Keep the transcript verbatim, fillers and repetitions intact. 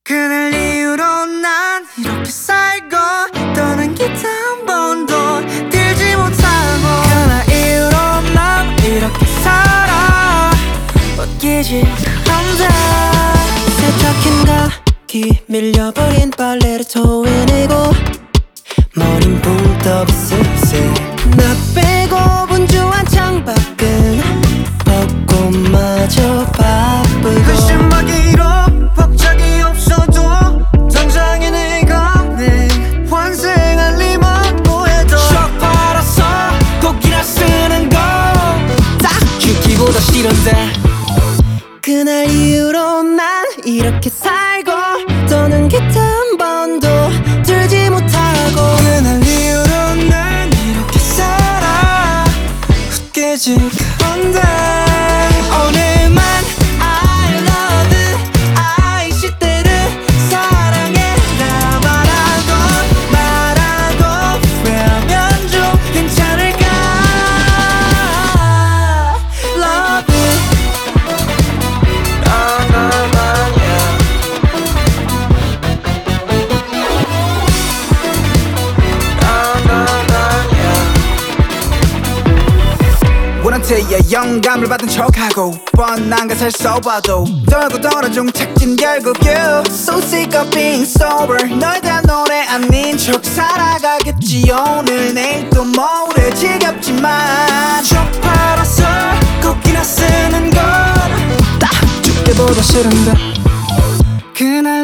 그날 이후로 난 이렇게 살고 떠난 기타 한 번도 들지 못하고 그날 이후로 난 이렇게 살아 웃기지 않대. 세척힌 각이 밀려버린 빨래를 토해내고 머린 붕 떠 비스스 나 빼고 분주한 창밖은 벚꽃마저 바쁘고 그 신박이로 박자기 없어도 당장에 내가 내 환생할 리만 뭐해도 쭉 팔아서 곡이나 쓰는 거 딱 죽기보다 싫은데. 그날 이후로 난 이렇게 살고 떠는 기타 한 번도 들지 못하고 그날 이후로 난 이렇게 살아 웃기지 않대. 오늘만 I love I 시대를 사랑해라 말하고 말하고 후회하면 좀 괜찮을까. Love 원한테야 영감을 받은 척하고 뻔한 것을 써봐도 떨고 떨어져 착진 결국 you So sick of being sober 너에 대한 노래 아닌 척 살아가겠지 오늘 내일 또 모레 지겹지만 쭉 팔아서 곡이나 쓰는 건 딱 죽기보다 싫은데. 그날